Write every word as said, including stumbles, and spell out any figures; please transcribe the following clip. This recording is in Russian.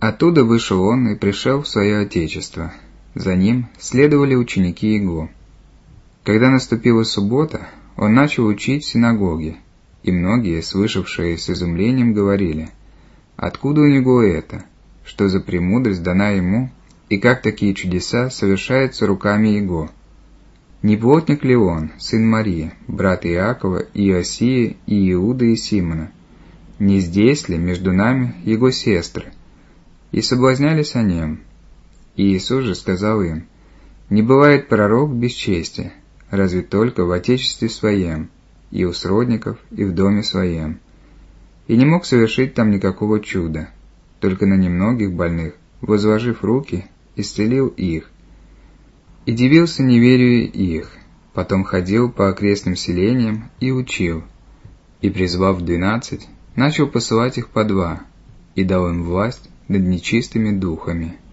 Оттуда вышел он и пришел в свое отечество. За ним следовали ученики его. Когда наступила суббота, он начал учить в синагоге, и многие, слышавшие с изумлением, говорили: «Откуда у него это? Что за премудрость дана ему, и как такие чудеса совершаются руками его? Не плотник ли он, сын Марии, брат Иакова, и Иосии, и Иуды, и Симона? Не здесь ли между нами его сестры?» И соблазнялись о нем. И Иисус же сказал им: «Не бывает пророк без чести, разве только в отечестве своем, и у сродников, и в доме своем». И не мог совершить там никакого чуда, только на немногих больных, возложив руки, исцелил их. И дивился неверию их, потом ходил по окрестным селениям и учил. И, призвав двенадцать, начал посылать их по два, и дал им власть над нечистыми духами.